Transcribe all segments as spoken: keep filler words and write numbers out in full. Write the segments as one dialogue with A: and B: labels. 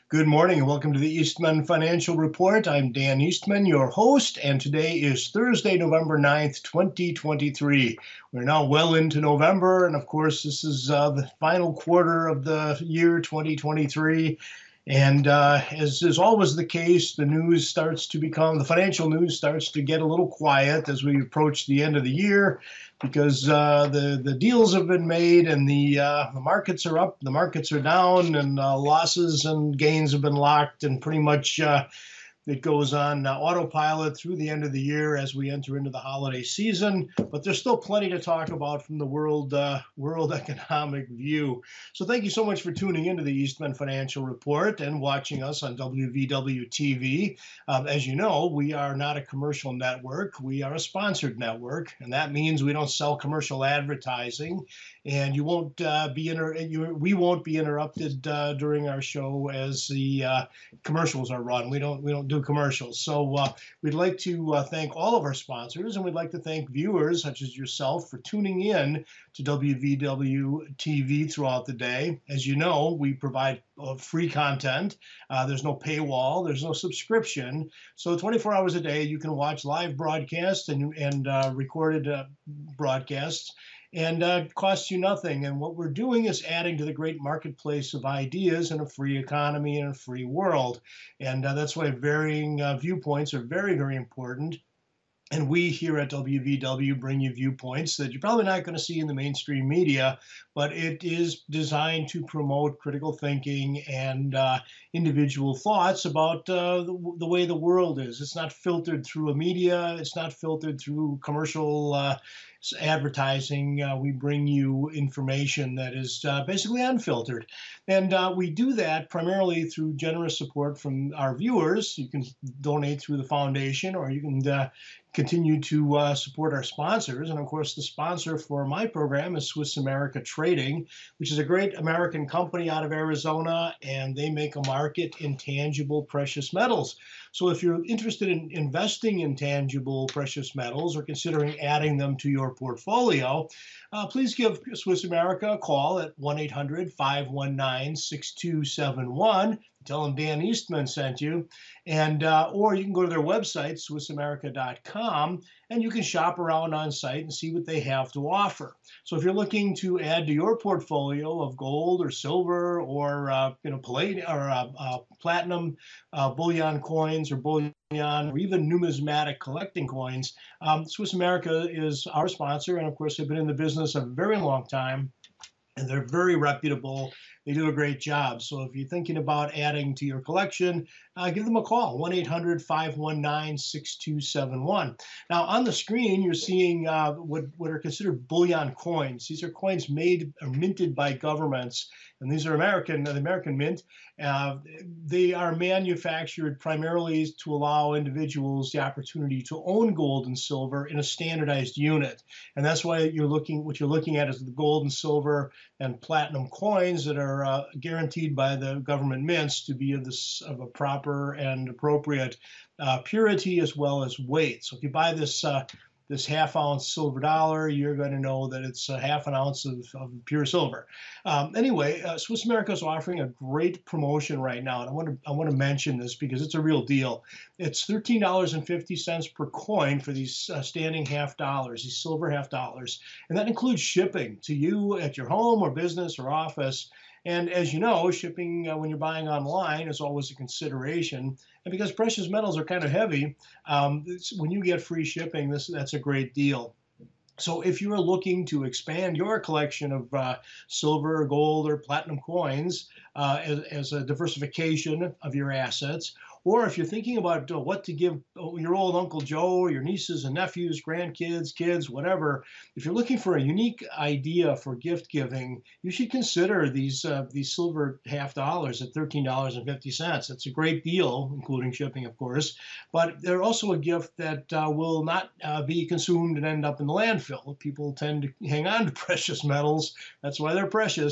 A: Good morning and welcome to the Eastman Financial Report. I'm Dan Eastman, your host, and today is Thursday, November ninth, twenty twenty-three. We're now well into November, and of course, this is uh, the final quarter of the year twenty twenty-three. And uh, as is always the case, the news starts to become, the financial news starts to get a little quiet as we approach the end of the year because uh, the, the deals have been made and the, uh, the markets are up, the markets are down, and uh, losses and gains have been locked, and pretty much uh, it goes on uh, autopilot through the end of the year as we enter into the holiday season. But there's still plenty to talk about from the world uh, world economic view. So thank you so much for tuning into the Eastman Financial Report and watching us on W V W T V. Um, as you know, we are not a commercial network. We are a sponsored network, and that means we don't sell commercial advertising. And you won't uh, be inter- you, we won't be interrupted uh, during our show as the uh, commercials are run. We don't we don't do commercials. So uh, we'd like to uh, thank all of our sponsors, and we'd like to thank viewers such as yourself for tuning in to W V W T V throughout the day. As you know, we provide uh, free content. Uh, there's no paywall. There's no subscription. So twenty-four hours a day, you can watch live broadcasts and, and uh, recorded uh, broadcasts. And uh, it costs you nothing. And what we're doing is adding to the great marketplace of ideas in a free economy and a free world. And uh, that's why varying uh, viewpoints are very, very important. And we here at W V W bring you viewpoints that you're probably not going to see in the mainstream media, but it is designed to promote critical thinking and uh, individual thoughts about uh, the, the way the world is. It's not filtered through a media. It's not filtered through commercial uh, advertising. Uh, we bring you information that is uh, basically unfiltered. And uh, we do that primarily through generous support from our viewers. You can donate through the foundation, or you can uh, continue to uh, support our sponsors. And of course, the sponsor for my program is Swiss America Trading, which is a great American company out of Arizona, and they make a market in tangible precious metals. So if you're interested in investing in tangible precious metals or considering adding them to your portfolio, uh, please give Swiss America a call at one eight hundred, five one nine, six two seven one. Tell them Dan Eastman sent you. And uh, or you can go to their website, Swiss America dot com, and you can shop around on site and see what they have to offer. So if you're looking to add to your portfolio of gold or silver or uh, you know palladium or uh, uh, platinum uh, bullion coins or bullion or even numismatic collecting coins, um, Swiss America is our sponsor, and of course they've been in the business a very long time, and they're very reputable. They do a great job. So if you're thinking about adding to your collection, uh, give them a call, one eight hundred, five one nine, six two seven one. Now, on the screen, you're seeing uh, what, what are considered bullion coins. These are coins made or minted by governments, and these are American, the American Mint. Uh, they are manufactured primarily to allow individuals the opportunity to own gold and silver in a standardized unit. And that's why you're looking, what you're looking at is the gold and silver and platinum coins that are uh, guaranteed by the government mints to be of, this, of a proper and appropriate uh, purity as well as weight. So if you buy this uh, this half ounce silver dollar, you're going to know that it's a half an ounce of, of pure silver. Um, anyway, uh, Swiss America is offering a great promotion right now, and I want to I want to mention this because it's a real deal. It's thirteen dollars and fifty cents per coin for these uh, standing half dollars, these silver half dollars, and that includes shipping to you at your home or business or office. And as you know, shipping uh, when you're buying online is always a consideration. And because precious metals are kind of heavy, um, when you get free shipping, this that's a great deal. So if you're looking to expand your collection of uh, silver, gold, or platinum coins uh, as, as a diversification of your assets, or if you're thinking about uh, what to give your old Uncle Joe or your nieces and nephews, grandkids, kids, whatever, if you're looking for a unique idea for gift giving, you should consider these uh, these silver half dollars at thirteen dollars and fifty cents. It's a great deal, including shipping, of course, but they're also a gift that uh, will not uh, be consumed and end up in the landfill. People tend to hang on to precious metals. That's why they're precious.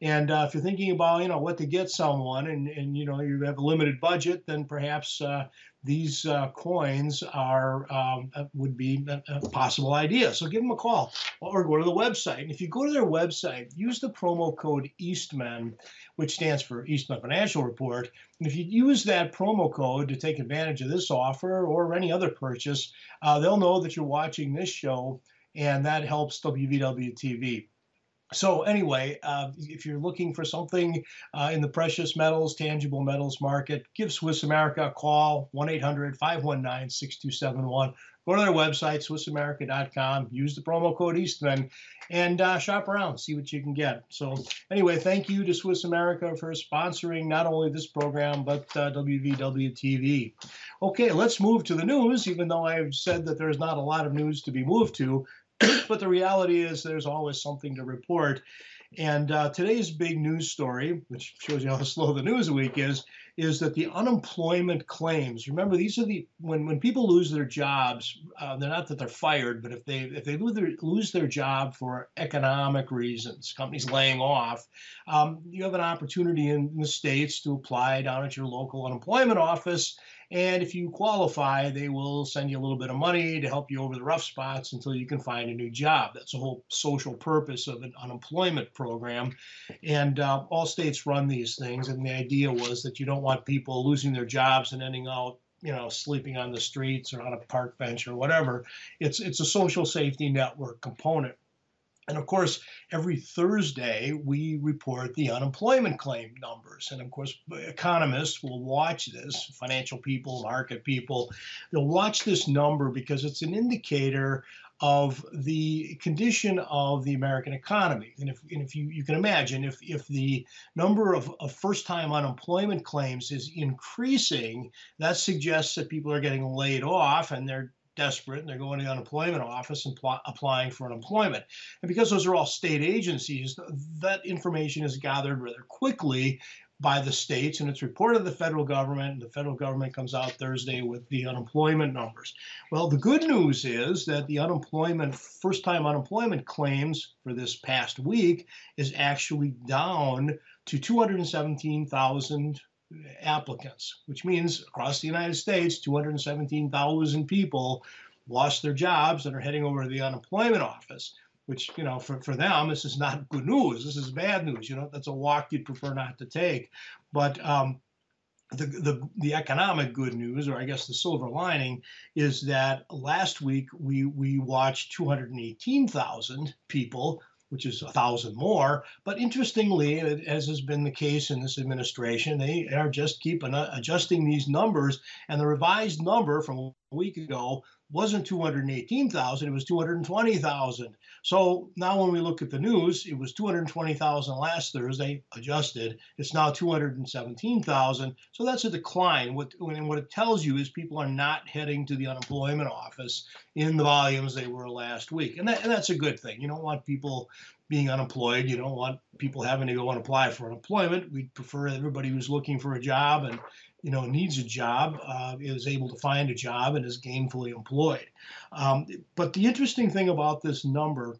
A: And uh, if you're thinking about, you know, what to get someone, and and you know you have a limited budget, then perhaps uh, these uh, coins are um, uh, would be a, a possible idea. So give them a call or go to the website. And if you go to their website, use the promo code Eastman, which stands for Eastman Financial Report. And if you use that promo code to take advantage of this offer or any other purchase, uh, they'll know that you're watching this show, and that helps W V W T V. So anyway, uh, if you're looking for something uh, in the precious metals, tangible metals market, give Swiss America a call, one eight hundred, five one nine, six two seven one. Go to their website, swiss america dot com, use the promo code Eastman, and uh, shop around, see what you can get. So anyway, thank you to Swiss America for sponsoring not only this program, but uh, W V W T V. Okay, let's move to the news, even though I've said that there's not a lot of news to be moved to. But the reality is there's always something to report. And uh, today's big news story, which shows you how slow the news week is, is that the unemployment claims. Remember, these are the when when people lose their jobs, uh, they're not that they're fired, but if they if they lose their lose their job for economic reasons, companies laying off, um, you have an opportunity in the States to apply down at your local unemployment office. And if you qualify, they will send you a little bit of money to help you over the rough spots until you can find a new job. That's the whole social purpose of an unemployment program. And uh, all states run these things. And the idea was that you don't want people losing their jobs and ending out, you know, sleeping on the streets or on a park bench or whatever. It's, it's a social safety network component. And of course, every Thursday, we report the unemployment claim numbers. And of course, economists will watch this, financial people, market people, they'll watch this number because it's an indicator of the condition of the American economy. And if, and if you, you can imagine, if, if the number of, of first-time unemployment claims is increasing, that suggests that people are getting laid off and they're desperate and they're going to the unemployment office and pl- applying for unemployment. And because those are all state agencies, that information is gathered rather quickly by the states and it's reported to the federal government, and the federal government comes out Thursday with the unemployment numbers. Well, the good news is that the unemployment, first-time unemployment claims for this past week is actually down to two hundred seventeen thousand applicants, which means across the United States, two hundred seventeen thousand people lost their jobs and are heading over to the unemployment office, which, you know, for, for them, this is not good news. This is bad news. You know, that's a walk you'd prefer not to take. But um, the, the, the economic good news, or I guess the silver lining, is that last week we, we watched two hundred eighteen thousand people, which is a thousand more. But interestingly, as has been the case in this administration, they are just keeping uh, adjusting these numbers. And the revised number from a week ago wasn't two hundred eighteen thousand, it was two hundred twenty thousand. So now when we look at the news, it was two hundred twenty thousand last Thursday, adjusted. It's now two hundred seventeen thousand. So that's a decline. What, and what it tells you is people are not heading to the unemployment office in the volumes they were last week. And, that, and that's a good thing. You don't want people being unemployed. You don't want people having to go and apply for unemployment. We prefer everybody who's looking for a job and, you know, needs a job, uh, is able to find a job and is gainfully employed. Um, but the interesting thing about this number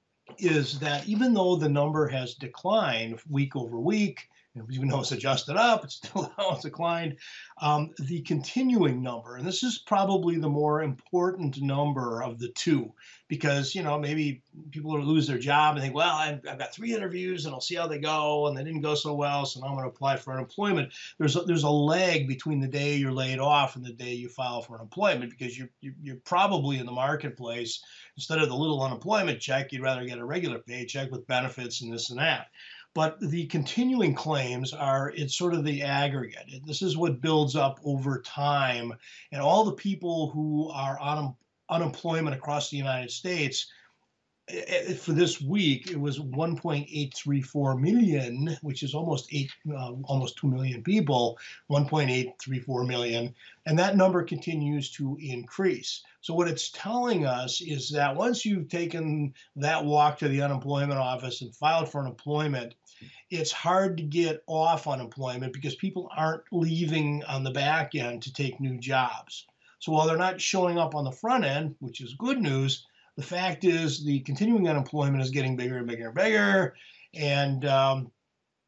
A: is that even though the number has declined week over week, even though it's adjusted up, it's still it's declined. Um, the continuing number, and this is probably the more important number of the two, because, you know, maybe people will lose their job and think, well, I've, I've got three interviews and I'll see how they go, and they didn't go so well, so now I'm going to apply for unemployment. There's a, there's a lag between the day you're laid off and the day you file for unemployment, because you're, you're probably in the marketplace, instead of the little unemployment check, you'd rather get a regular paycheck with benefits and this and that. But the continuing claims are, it's sort of the aggregate. This is what builds up over time. And all the people who are on unemployment across the United States, for this week, it was one point eight three four million, which is almost eight, uh, almost two million people, one point eight three four million, and that number continues to increase. So what it's telling us is that once you've taken that walk to the unemployment office and filed for unemployment, it's hard to get off unemployment because people aren't leaving on the back end to take new jobs. So while they're not showing up on the front end, which is good news, the fact is the continuing unemployment is getting bigger and bigger and bigger. And um,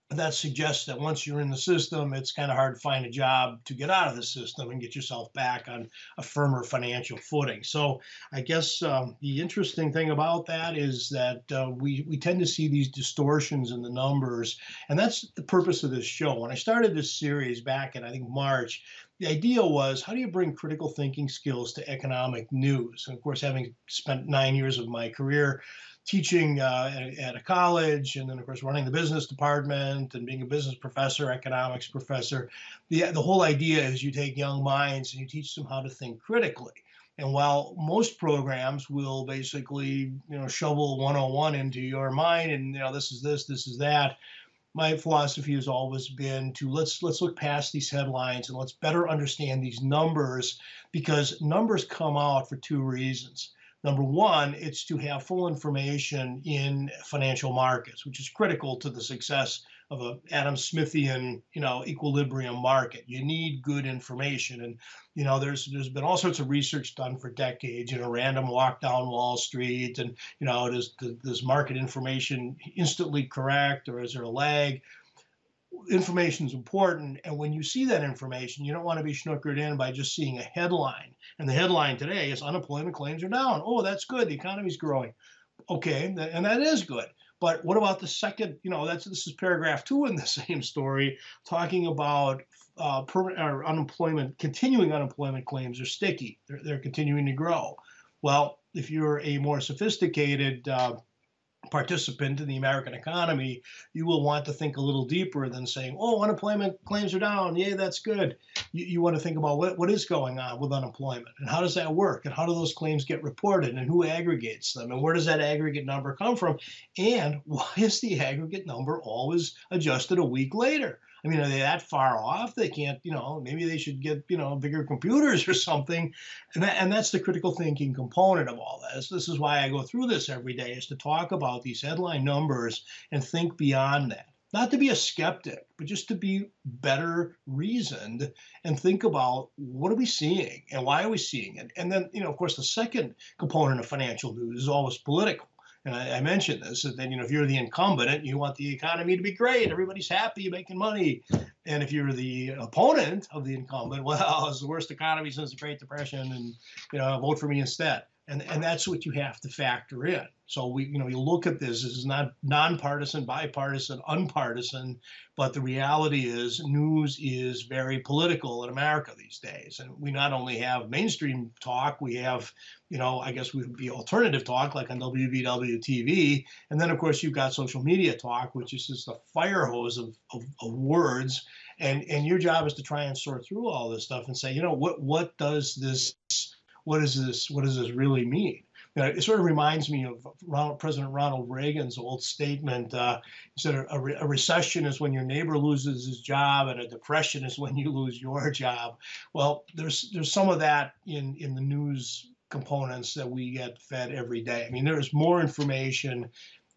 A: that suggests that once you're in the system, it's kind of hard to find a job to get out of the system and get yourself back on a firmer financial footing. So I guess um, the interesting thing about that is that uh, we, we tend to see these distortions in the numbers. And that's the purpose of this show. When I started this series back in, I think, March, the idea was, how do you bring critical thinking skills to economic news? And of course, having spent nine years of my career teaching uh, at, at a college, and then of course running the business department and being a business professor, economics professor. The, the whole idea is you take young minds and you teach them how to think critically. And while most programs will basically, you know, shovel one oh one into your mind and, you know, this is this, this is that, my philosophy has always been to let's let's look past these headlines and let's better understand these numbers, because numbers come out for two reasons. Number one, it's to have full information in financial markets, which is critical to the success of a Adam Smithian, you know, equilibrium market. You need good information, and you know, there's there's been all sorts of research done for decades. You know, random walk down Wall Street, and you know, does does market information instantly correct, or is there a lag? Information is important, and when you see that information, you don't want to be snookered in by just seeing a headline. And the headline today is unemployment claims are down. Oh, that's good. The economy's growing. Okay, and that is good. But what about the second? You know, that's this is paragraph two in the same story, talking about uh, permanent or unemployment, continuing unemployment claims are sticky. They're they're continuing to grow. Well, if you're a more sophisticated uh, participant in the American economy, you will want to think a little deeper than saying, oh, unemployment claims are down. Yay, that's good. You, you want to think about what, what is going on with unemployment and how does that work and how do those claims get reported and who aggregates them and where does that aggregate number come from? And why is the aggregate number always adjusted a week later? I mean, are they that far off? They can't, you know, maybe they should get, you know, bigger computers or something. And, that, and that's the critical thinking component of all this. This is why I go through this every day, is to talk about these headline numbers and think beyond that. Not to be a skeptic, but just to be better reasoned and think about what are we seeing and why are we seeing it? And then, you know, of course, the second component of financial news is always political. And I, I mentioned this, that then, you know, if you're the incumbent, you want the economy to be great, everybody's happy, making money. And if you're the opponent of the incumbent, well, it's the worst economy since the Great Depression, and, you know, vote for me instead. And, and that's what you have to factor in. So we, you know, you look at this, this is not nonpartisan, bipartisan, unpartisan, but the reality is news is very political in America these days. And we not only have mainstream talk, we have, you know, I guess we would be alternative talk like on W B W T V. And then, of course, you've got social media talk, which is just a fire hose of, of, of words. And, and your job is to try and sort through all this stuff and say, you know, what, what does this What is this? What does this really mean? You know, it sort of reminds me of Ronald, President Ronald Reagan's old statement. Uh, he said, a, re- a recession is when your neighbor loses his job, and a depression is when you lose your job. Well, there's there's some of that in, in the news components that we get fed every day. I mean, there's more information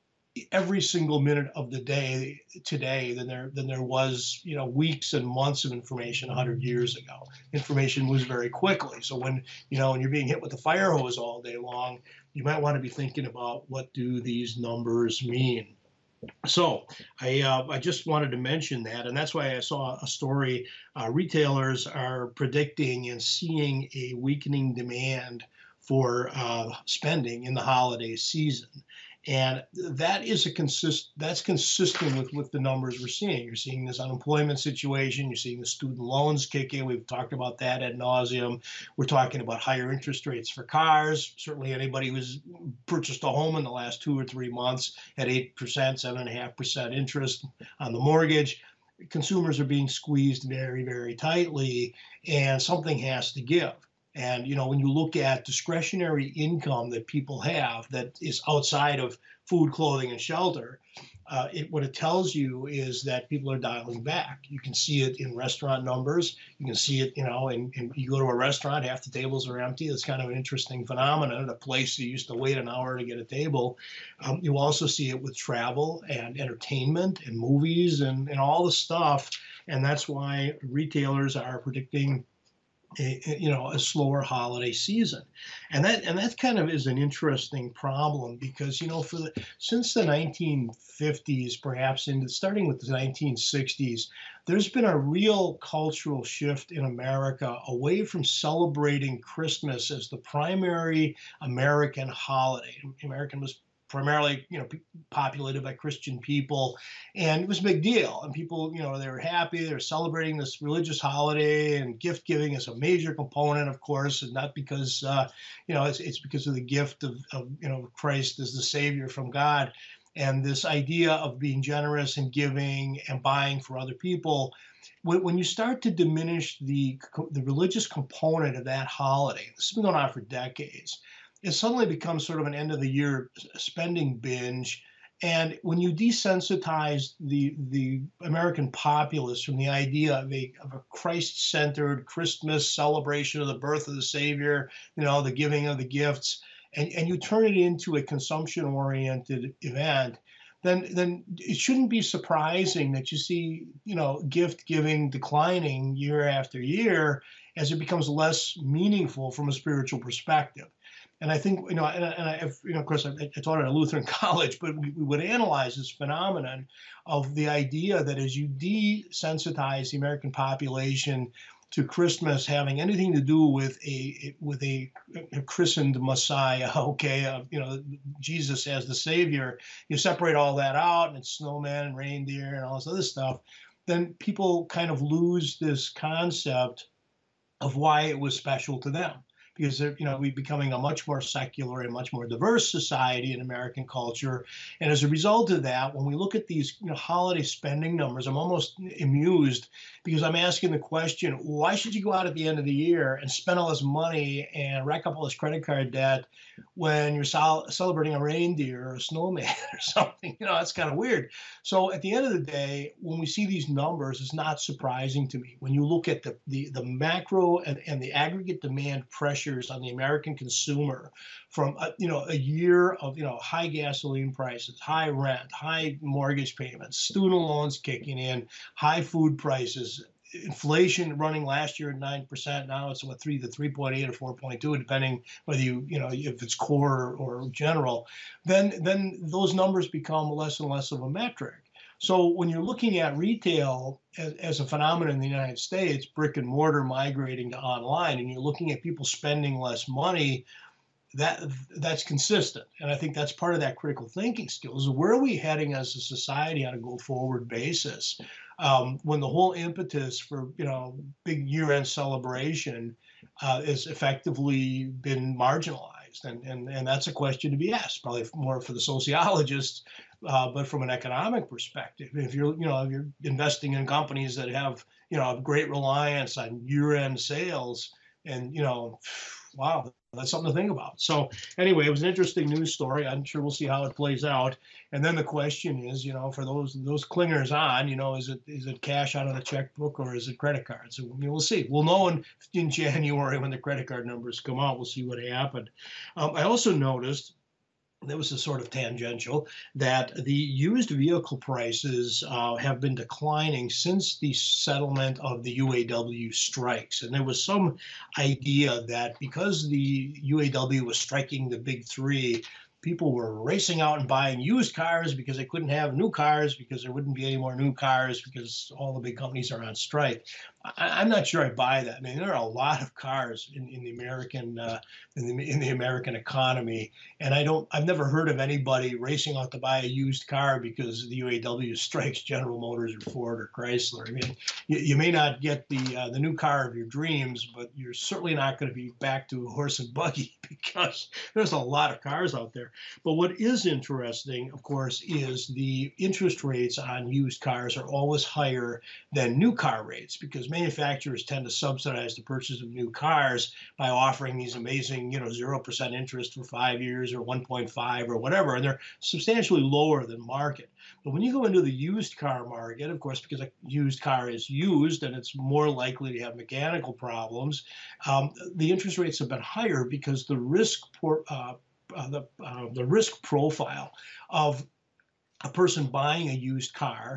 A: every single minute of the day today than there than there was, you know, weeks and months of information one hundred years ago. Information moves very quickly. So when, you know, when you're being hit with the fire hose all day long, you might want to be thinking about what do these numbers mean. So I uh, I just wanted to mention that, and that's why I saw a story. Uh, retailers are predicting and seeing a weakening demand for uh, spending in the holiday season. And that is a consist that's consistent with, with the numbers we're seeing. You're seeing this unemployment situation. You're seeing the student loans kick in. We've talked about that ad nauseum. We're talking about higher interest rates for cars. Certainly anybody who's purchased a home in the last two or three months at eight percent, seven point five percent interest on the mortgage. Consumers are being squeezed very, very tightly, and something has to give. And, you know, when you look at discretionary income that people have that is outside of food, clothing, and shelter, uh, it, what it tells you is that people are dialing back. You can see it in restaurant numbers. You can see it, you know, and you go to a restaurant, half the tables are empty. It's kind of an interesting phenomenon. A place you used to wait an hour to get a table. Um, you also see it with travel and entertainment and movies and, and all the stuff. And that's why retailers are predicting a, a, you know, a slower holiday season, and that and that kind of is an interesting problem because you know for the since the nineteen fifties, perhaps into starting with the nineteen sixties, there's been a real cultural shift in America away from celebrating Christmas as the primary American holiday. American was primarily, you know, populated by Christian people, and it was a big deal. And people, you know, they were happy. They were celebrating this religious holiday, and gift giving is a major component, of course, and not because, uh, you know, it's, it's because of the gift of, of, you know, Christ as the Savior from God. And this idea of being generous and giving and buying for other people, when, when you start to diminish the the religious component of that holiday, this has been going on for decades, it suddenly becomes sort of an end of the year spending binge. And when you desensitize the the American populace from the idea of a, of a Christ-centered Christmas celebration of the birth of the Savior, you know, the giving of the gifts, and, and you turn it into a consumption-oriented event, then then it shouldn't be surprising that you see, you know, gift giving declining year after year as it becomes less meaningful from a spiritual perspective. And I think, you know, and, and I, you know, of course, I, I taught at a Lutheran college, but we, we would analyze this phenomenon of the idea that as you desensitize the American population to Christmas having anything to do with a with a, a christened Messiah, okay, uh, you know, Jesus as the Savior, you separate all that out, and it's snowman and reindeer and all this other stuff, then people kind of lose this concept of why it was special to them. Because you know we're becoming a much more secular and much more diverse society in American culture, and as a result of that, when we look at these you know, holiday spending numbers, I'm almost amused because I'm asking the question: why should you go out at the end of the year and spend all this money and rack up all this credit card debt when you're sol- celebrating a reindeer or a snowman or something? You know, that's kind of weird. So at the end of the day, when we see these numbers, it's not surprising to me. When you look at the the, the macro and, and the aggregate demand pressure on the American consumer from uh, you know a year of you know high gasoline prices, high rent, high mortgage payments, student loans kicking in, high food prices, inflation running last year at nine percent. Now it's what three to three point eight or four point two, depending whether you you know if it's core or, or general. Then then those numbers become less and less of a metric. So when you're looking at retail as, as a phenomenon in the United States, brick and mortar migrating to online, and you're looking at people spending less money, that that's consistent. And I think that's part of that critical thinking skills. Where are we heading as a society on a go-forward basis? Um, when the whole impetus for you know big year-end celebration uh, has effectively been marginalized, and, and and that's a question to be asked, probably more for the sociologists. Uh, but from an economic perspective, if you're, you know, if you're investing in companies that have, you know, a great reliance on year-end sales, and you know, wow, that's something to think about. So anyway, it was an interesting news story. I'm sure we'll see how it plays out. And then the question is, you know, for those those clingers on, you know, is it is it cash out of the checkbook or is it credit cards? So, you know, we'll see. We'll know in, in January when the credit card numbers come out. We'll see what happened. Um, I also noticed, that was a sort of tangential, that the used vehicle prices uh, have been declining since the settlement of the U A W strikes. And there was some idea that because the U A W was striking the big three, people were racing out and buying used cars because they couldn't have new cars because there wouldn't be any more new cars because all the big companies are on strike. I, I'm not sure I buy that. I mean, there are a lot of cars in, in the American uh, in the in the American economy, and I don't. I've never heard of anybody racing out to buy a used car because the U A W strikes General Motors or Ford or Chrysler. I mean, you, you may not get the uh, the new car of your dreams, but you're certainly not going to be back to a horse and buggy because there's a lot of cars out there. But what is interesting, of course, is the interest rates on used cars are always higher than new car rates because manufacturers tend to subsidize the purchase of new cars by offering these amazing, you know, zero percent interest for five years or one point five or whatever, and they're substantially lower than market. But when you go into the used car market, of course, because a used car is used and it's more likely to have mechanical problems, um, the interest rates have been higher because the risk for, uh, uh, the uh, the risk profile of a person buying a used car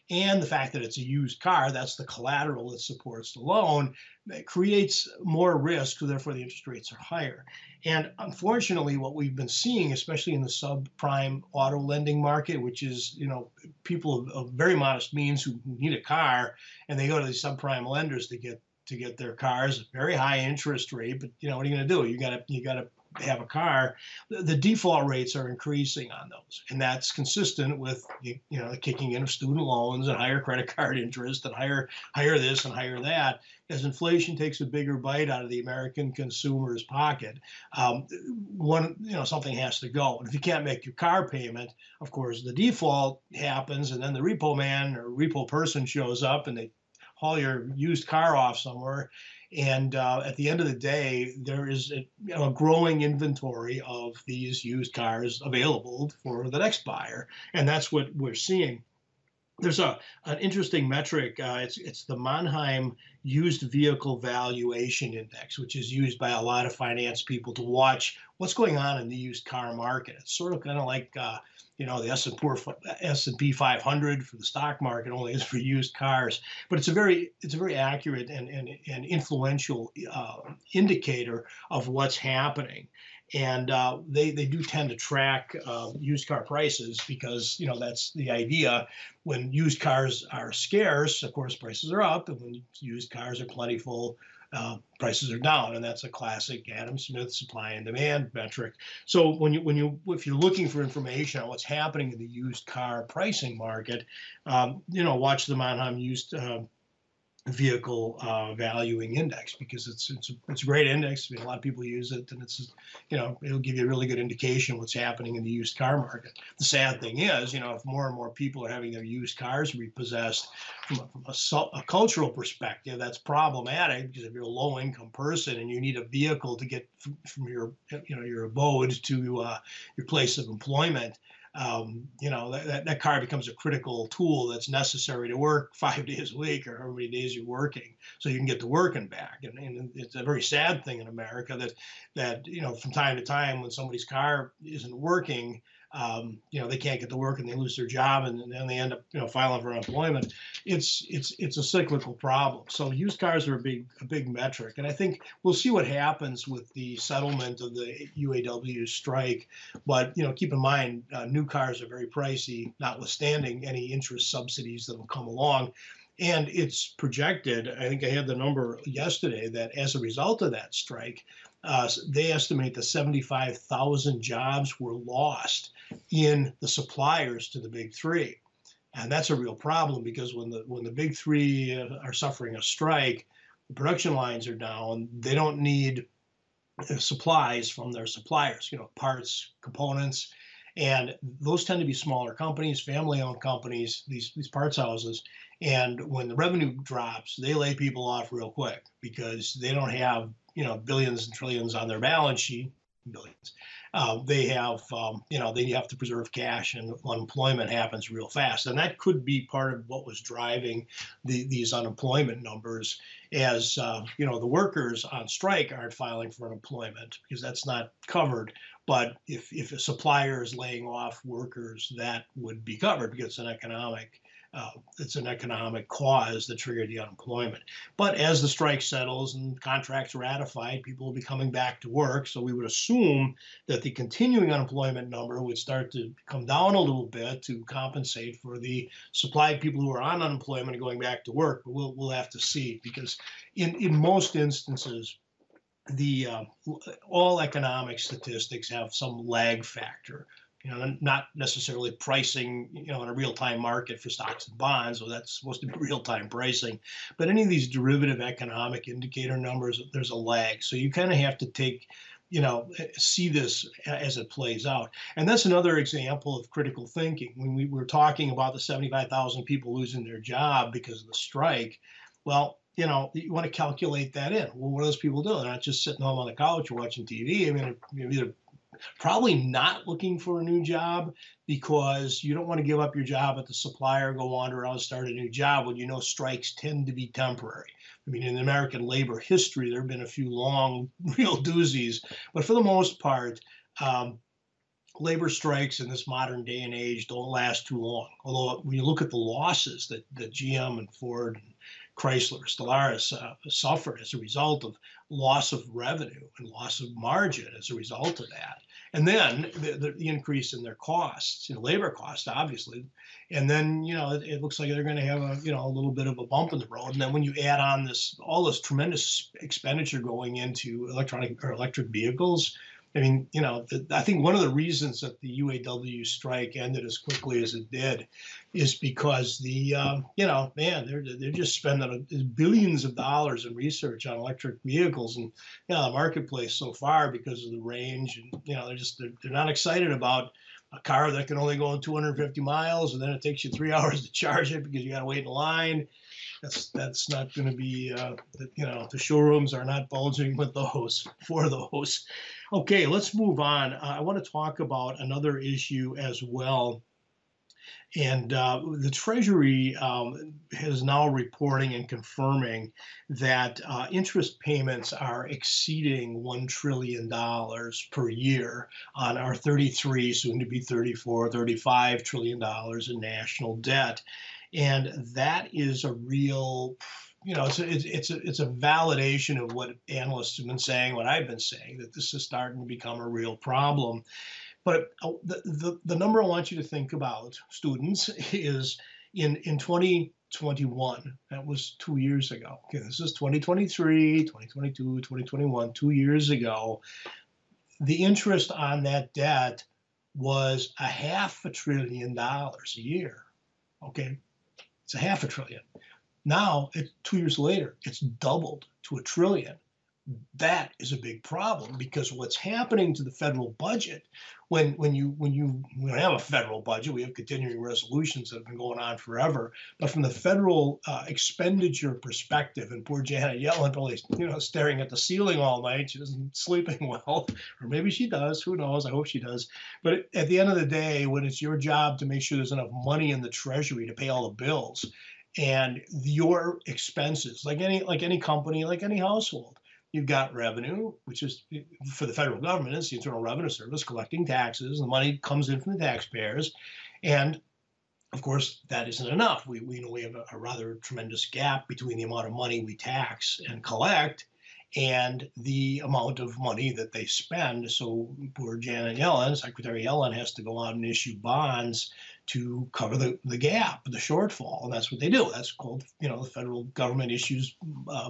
A: and the fact that it's a used car, that's the collateral that supports the loan, that creates more risk, so therefore the interest rates are higher. And unfortunately, what we've been seeing, especially in the subprime auto lending market, which is, you know, people of, of very modest means who need a car, and they go to these subprime lenders to get to get their cars, very high interest rate, but you know, what are you going to do? You got to you got to have a car. The, the default rates are increasing on those, and that's consistent with you know the kicking in of student loans and higher credit card interest and higher higher this and higher that. As inflation takes a bigger bite out of the American consumer's pocket, um, one you know something has to go. And if you can't make your car payment, of course, the default happens, and then the repo man or repo person shows up and they haul your used car off somewhere. And uh, at the end of the day, there is a, you know, a growing inventory of these used cars available for the next buyer. And that's what we're seeing. There's a an interesting metric. Uh, it's it's the Manheim Used Vehicle Valuation Index, which is used by a lot of finance people to watch what's going on in the used car market. It's sort of kind of like uh, you know the S and P five hundred for the stock market, only is for used cars. But it's a very it's a very accurate and and, and influential uh, indicator of what's happening. And uh, they they do tend to track uh, used car prices because you know that's the idea. When used cars are scarce, of course, prices are up, and when used cars are plentiful, uh, prices are down. And that's a classic Adam Smith supply and demand metric. So when you when you if you're looking for information on what's happening in the used car pricing market, um, you know, watch the Manheim Used uh, Vehicle uh, Valuing Index, because it's it's a, it's a great index. I mean, a lot of people use it, and it's you know it'll give you a really good indication what's happening in the used car market. The sad thing is, you know, if more and more people are having their used cars repossessed from a, from a, a cultural perspective, that's problematic, because if you're a low income person and you need a vehicle to get from, from your you know your abode to uh, your place of employment. Um, you know, that, that car becomes a critical tool that's necessary to work five days a week or however many days you're working, so you can get to work and back. And, and it's a very sad thing in America that, that, you know, from time to time when somebody's car isn't working, um, you know, they can't get to work and they lose their job, and then they end up, you know, filing for unemployment. It's it's it's a cyclical problem. So used cars are a big a big metric, and I think we'll see what happens with the settlement of the U A W strike. But you know, keep in mind, uh, new cars are very pricey, notwithstanding any interest subsidies that will come along. And it's projected, I think I had the number yesterday, that as a result of that strike, uh, they estimate that seventy-five thousand jobs were lost in the suppliers to the big three. And that's a real problem, because when the when the big three are suffering a strike, the production lines are down. They don't need supplies from their suppliers, you know, parts, components. And those tend to be smaller companies, family-owned companies, these, these parts houses. And when the revenue drops, they lay people off real quick, because they don't have, you know, billions and trillions on their balance sheet, billions. Uh, they have, um, you know, they have to preserve cash, and unemployment happens real fast. And that could be part of what was driving the, these unemployment numbers, as, uh, you know, the workers on strike aren't filing for unemployment because that's not covered. But if, if a supplier is laying off workers, that would be covered, because it's an economic Uh, it's an economic cause that triggered the unemployment. But as the strike settles and contracts ratified, people will be coming back to work. So we would assume that the continuing unemployment number would start to come down a little bit to compensate for the supply of people who are on unemployment and going back to work. But we'll, we'll have to see, because in, in most instances, the uh, all economic statistics have some lag factor. You know, not necessarily pricing, you know, in a real-time market for stocks and bonds, so that's supposed to be real-time pricing. But any of these derivative economic indicator numbers, there's a lag. So you kind of have to take, you know, see this as it plays out. And that's another example of critical thinking. When we were talking about the seventy-five thousand people losing their job because of the strike, well, you know, you want to calculate that in. Well, what do those people do? They're not just sitting home on the couch or watching T V. I mean, you're either probably not looking for a new job, because you don't want to give up your job at the supplier, go wander around, start a new job when you know strikes tend to be temporary. I mean, in American labor history, there have been a few long, real doozies, but for the most part, um, labor strikes in this modern day and age don't last too long. Although when you look at the losses that, that G M and Ford and Chrysler, Stellaris uh, suffered as a result of loss of revenue and loss of margin as a result of that. And then the, the, the increase in their costs, you know, labor costs, obviously. And then, you know, it, it looks like they're going to have a, you know, a little bit of a bump in the road. And then when you add on this, all this tremendous expenditure going into electronic or electric vehicles, I mean, you know, the, I think one of the reasons that the U A W strike ended as quickly as it did is because the, uh, you know, man, they're they're just spending billions of dollars in research on electric vehicles, and you know, the marketplace so far because of the range, and you know, they're just they're, they're not excited about a car that can only go in two hundred fifty miles, and then it takes you three hours to charge it because you got to wait in line. That's that's not going to be, uh, you know, the showrooms are not bulging with those for those. Okay, let's move on. Uh, I want to talk about another issue as well. And uh, the Treasury um, is now reporting and confirming that uh, interest payments are exceeding one trillion dollars per year on our thirty-three, soon to be thirty-four, thirty-five trillion dollars in national debt. And that is a real, you know, it's a, it's, it's, a, it's a validation of what analysts have been saying, what I've been saying, that this is starting to become a real problem. But the, the, the number I want you to think about, students, is in, in twenty twenty-one, that was two years ago. Okay, this is twenty twenty-three, twenty twenty-two, twenty twenty-one, two years ago. The interest on that debt was a half a trillion dollars a year. Okay, it's a half a trillion. Now, it, two years later, it's doubled to a trillion. That is a big problem because what's happening to the federal budget when when you when you we don't have a federal budget, we have continuing resolutions that have been going on forever. But from the federal uh, expenditure perspective, and poor Janet Yellen probably you know staring at the ceiling all night, she isn't sleeping well, or maybe she does. Who knows? I hope she does. But at the end of the day, when it's your job to make sure there's enough money in the Treasury to pay all the bills, and your expenses, like any like any company, like any household. You've got revenue, which is for the federal government, it's the Internal Revenue Service collecting taxes. The money comes in from the taxpayers. And of course, that isn't enough. We, we know we have a, a rather tremendous gap between the amount of money we tax and collect and the amount of money that they spend. So poor Janet Yellen, Secretary Yellen, has to go out and issue bonds to cover the, the gap, the shortfall. And that's what they do. That's called, you know, the federal government issues uh,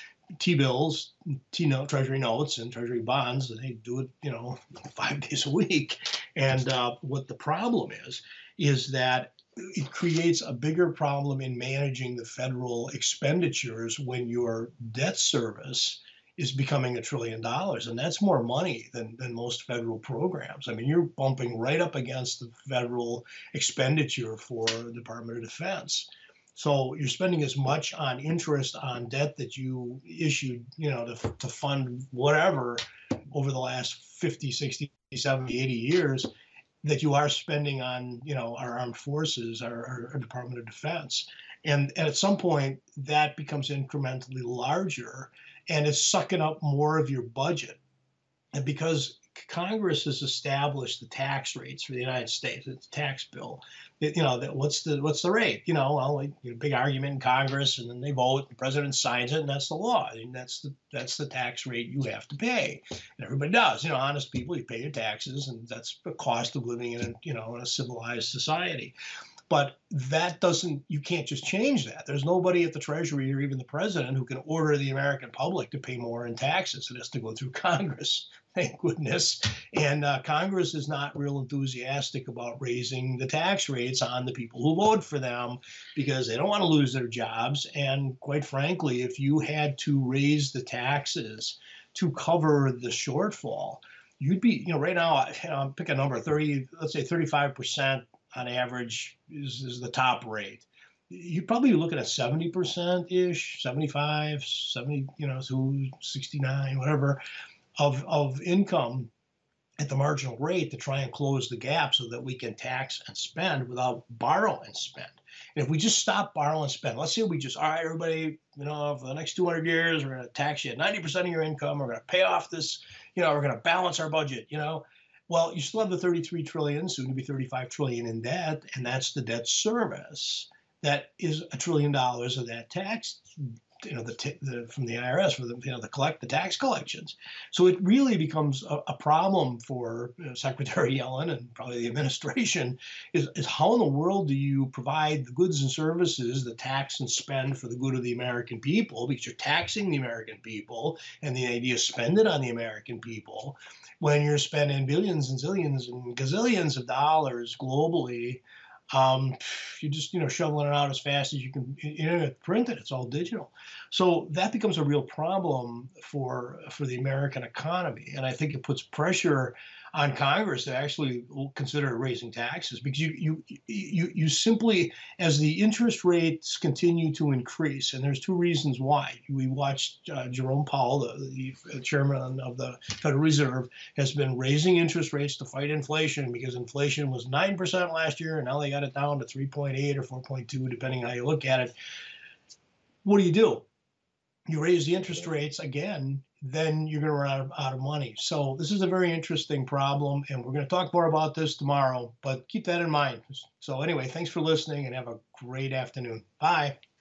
A: T-bills, T-note, Treasury notes, and Treasury bonds, and they do it, you know, five days a week. And uh, what the problem is, is that it creates a bigger problem in managing the federal expenditures when your debt service is becoming a trillion dollars. And that's more money than, than most federal programs. I mean, you're bumping right up against the federal expenditure for the Department of Defense. So you're spending as much on interest on debt that you issued, you know, to, to fund whatever over the last fifty, sixty, seventy, eighty years that you are spending on, you know, our armed forces, our, our Department of Defense. And, and at some point, that becomes incrementally larger, and it's sucking up more of your budget. And because Congress has established the tax rates for the United States, it's a tax bill. It, you know, that what's the what's the rate? You know, well, like, you know, big argument in Congress, and then they vote, the president signs it, and that's the law. I mean, that's the that's the tax rate you have to pay, and everybody does. You know, honest people, you pay your taxes, and that's the cost of living in a you know in a civilized society. But that doesn't, you can't just change that. There's nobody at the Treasury or even the president who can order the American public to pay more in taxes. It has to go through Congress, thank goodness. And uh, Congress is not real enthusiastic about raising the tax rates on the people who vote for them because they don't want to lose their jobs. And quite frankly, if you had to raise the taxes to cover the shortfall, you'd be, you know, right now, you know, pick a number, thirty, let's say thirty-five percent on average is, is the top rate. You'd probably be looking at seventy percent-ish, seventy-five, seventy, you know, so sixty-nine, whatever, of, of income at the marginal rate to try and close the gap so that we can tax and spend without borrow and spend. And if we just stop, borrow, and spend, let's say we just, all right, everybody, you know, for the next two hundred years, we're going to tax you at ninety percent of your income. We're going to pay off this, you know, we're going to balance our budget, you know. Well, you still have the thirty-three trillion, soon to be thirty-five trillion in debt, and that's the debt service. That is a trillion dollars of that tax, you know, the, t- the from the I R S for the you know the collect the tax collections. So it really becomes a, a problem for you know, Secretary Yellen and probably the administration is, is how in the world do you provide the goods and services, the tax and spend for the good of the American people, because you're taxing the American people, and the idea is spend it on the American people when you're spending billions and zillions and gazillions of dollars globally. um, you're just you know shoveling it out as fast as you can internet print it. It's all digital, so that becomes a real problem for for the American economy, and I think it puts pressure on Congress to actually consider raising taxes because you you you you simply, as the interest rates continue to increase, and there's two reasons why. We watched uh, Jerome Powell, the, the chairman of the Federal Reserve, has been raising interest rates to fight inflation because inflation was nine percent last year, and now they got it down to three point eight or four point two, depending on how you look at it. What do you do? You raise the interest rates again, then you're going to run out of, out of money. So this is a very interesting problem, and we're going to talk more about this tomorrow, but keep that in mind. So anyway, thanks for listening and have a great afternoon. Bye.